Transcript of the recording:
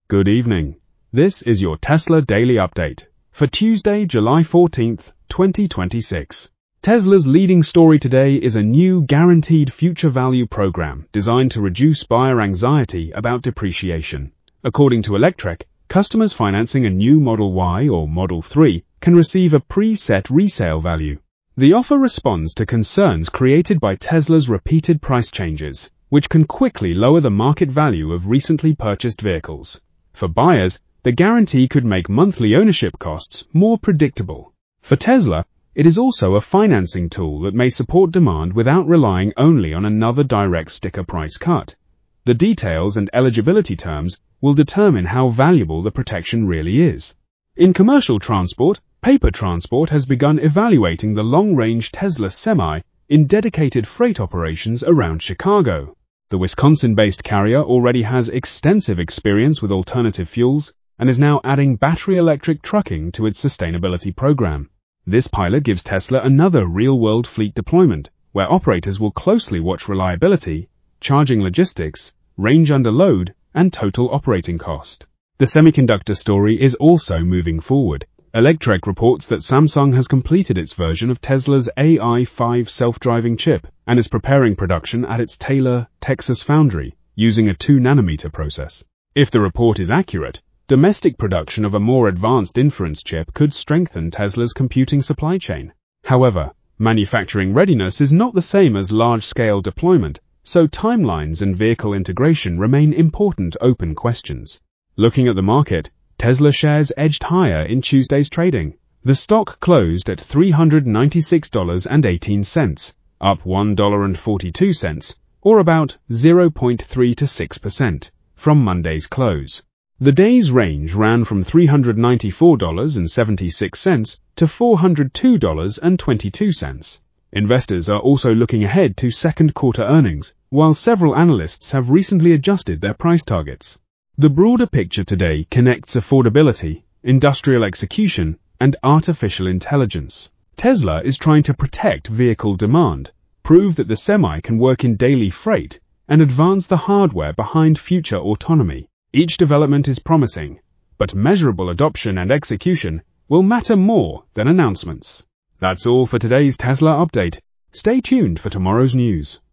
Good evening. This is your Tesla Daily Update for Tuesday, July 14th, 2026. Tesla's leading story today is a new Guaranteed Future Value program designed to reduce buyer anxiety about depreciation. According to Electrek, customers financing a new Model Y or Model 3 can receive a preset resale value. The offer responds to concerns created by Tesla's repeated price changes, which can quickly lower the market value of recently purchased vehicles. For buyers, the guarantee could make monthly ownership costs more predictable. For Tesla, it is also a financing tool that may support demand without relying only on another direct sticker price cut. The details and eligibility terms will determine how valuable the protection really is. In commercial transport, Paper Transport has begun evaluating the long-range Tesla Semi in dedicated freight operations around Chicago. The Wisconsin-based carrier already has extensive experience with alternative fuels and is now adding battery electric trucking to its sustainability program. This pilot gives Tesla another real-world fleet deployment, where operators will closely watch reliability, charging logistics, range under load, and total operating cost. The semiconductor story is also moving forward. Electrek reports that Samsung has completed its version of Tesla's AI5 self-driving chip and is preparing production at its Taylor, Texas foundry using a 2-nanometer process. If the report is accurate, domestic production of a more advanced inference chip could strengthen Tesla's computing supply chain. However, manufacturing readiness is not the same as large-scale deployment, so timelines and vehicle integration remain important open questions. Looking at the market, Tesla shares edged higher in Tuesday's trading. The stock closed at $396.18, up $1.42, or about 0.3 to 6%, from Monday's close. The day's range ran from $394.76 to $402.22. Investors are also looking ahead to second quarter earnings, while several analysts have recently adjusted their price targets. The broader picture today connects affordability, industrial execution, and artificial intelligence. Tesla is trying to protect vehicle demand, prove that the Semi can work in daily freight, and advance the hardware behind future autonomy. Each development is promising, but measurable adoption and execution will matter more than announcements. That's all for today's Tesla update. Stay tuned for tomorrow's news.